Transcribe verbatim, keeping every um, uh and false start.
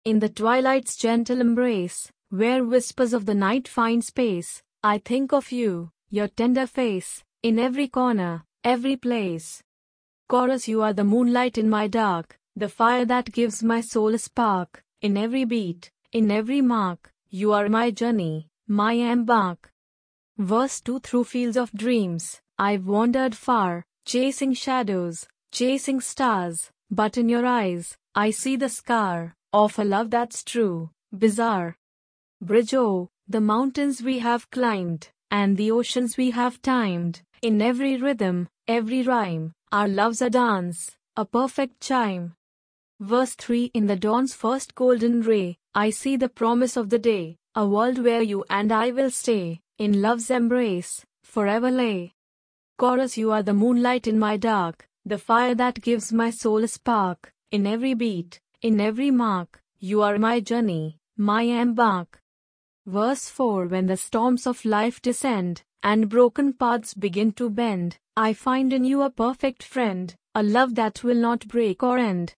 In the twilight's gentle embrace, where whispers of the night find space, I think of you, your tender face, in every corner, every place. Chorus, you are the moonlight in my dark, the fire that gives my soul a spark. In every beat, in every mark, you are my journey, my embark. Verse two. Through fields of dreams, I've wandered far, chasing shadows, chasing stars, but in your eyes, I see the scar of a love that's true, bizarre. Bridge, oh, the mountains we have climbed, and the oceans we have timed. In every rhythm, every rhyme, our love's a dance, a perfect chime. Verse three. In the dawn's first golden ray, I see the promise of the day, a world where you and I will stay, in love's embrace, forever lay. Chorus, you are the moonlight in my dark, the fire that gives my soul a spark. In every beat, in every mark, you are my journey, my embark. Verse four. When the storms of life descend, and broken paths begin to bend, I find in you a perfect friend, a love that will not break or end.